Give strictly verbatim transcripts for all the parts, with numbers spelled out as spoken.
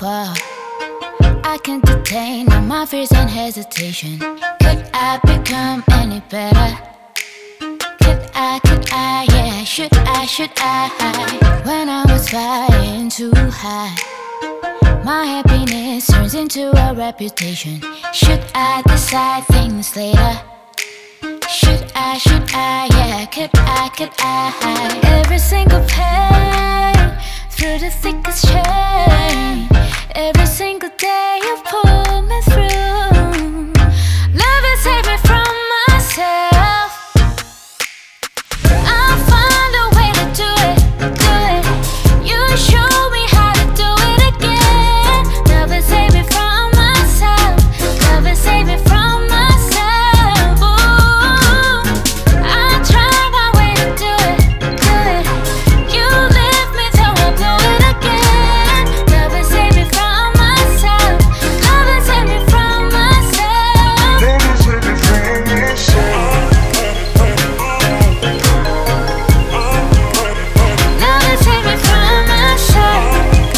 whoa. I can't detain all my fears and hesitation. Could I become any better? Could I, could I, yeah, should I, should I? When I was flying too high, my happiness turns into a reputation. Should I decide things later? Should I, should I, yeah, could I, could I? Every single pain, through the thickest chain, every single day you pull me through. Love has saved me from myself. I'll find a way to do it, do it. You show me how to do it again. Love has saved me from myself. Love has saved me from myself. Ooh, I try my way to do it, do it. You lift me till I blow it again. Love has saved me from myself. Love has saved me from myself. Love has saved me from myself. Love has saved me from myself.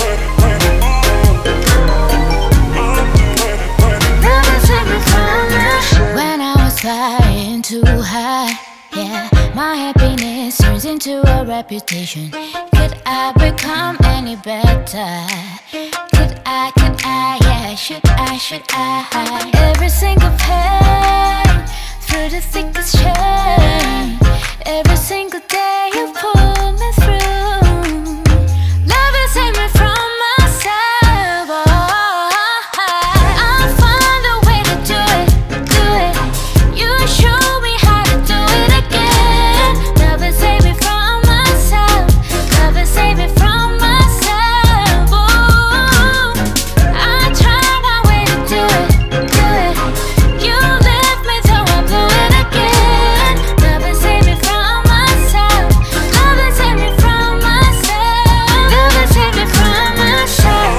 Love has saved me from myself. When I was flying too high, yeah, my happiness turns into a reputation. Could I become any better? Could I, could I, yeah, should I, should I? Every single pain, through the thickest chain, every single day you pull me through. Love has saved me from myself. Oh, I'll find a way to do it, do it. You show me how to do it again. Love has saved me from myself. Love has saved me from myself. Ooh, I try my way to do it, do it. You lift me till I blow it again. Love has saved me from myself. Love has saved me from myself. Love has saved me from myself.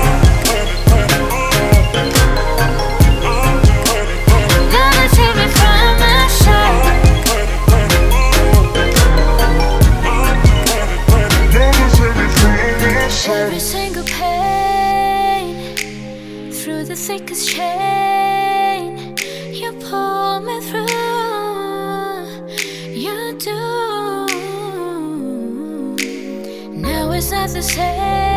Love has saved me from myself. Love has saved me from myself. Every single pain, through the thickest chain, you pull me through. You do. Now it's not the same.